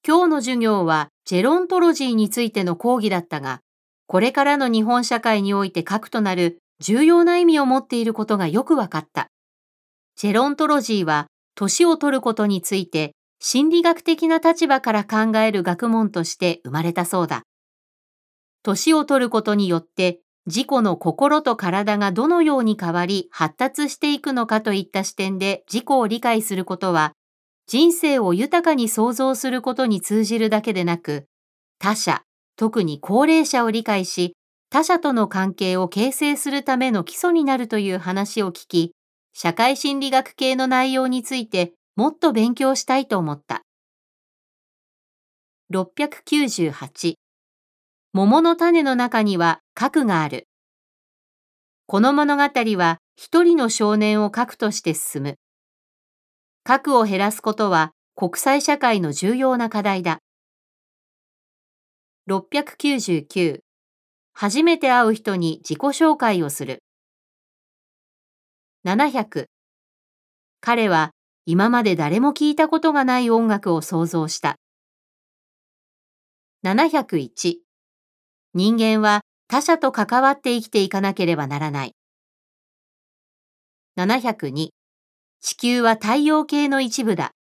今日の授業はジェロントロジーについての講義だったが、これからの日本社会において核となる重要な意味を持っていることがよくわかった。ジェロントロジーは年を取ることについて心理学的な立場から考える学問として生まれたそうだ。年を取ることによって自己の心と体がどのように変わり発達していくのかといった視点で自己を理解することは、人生を豊かに創造することに通じるだけでなく、他者、特に高齢者を理解し、他者との関係を形成するための基礎になるという話を聞き、社会心理学系の内容についてもっと勉強したいと思った。698、桃の種の中には核がある。この物語は一人の少年を核として進む。核を減らすことは国際社会の重要な課題だ。699、初めて会う人に自己紹介をする。700、彼は今まで誰も聞いたことがない音楽を創造した。701、人間は他者と関わって生きていかなければならない。702、地球は太陽系の一部だ。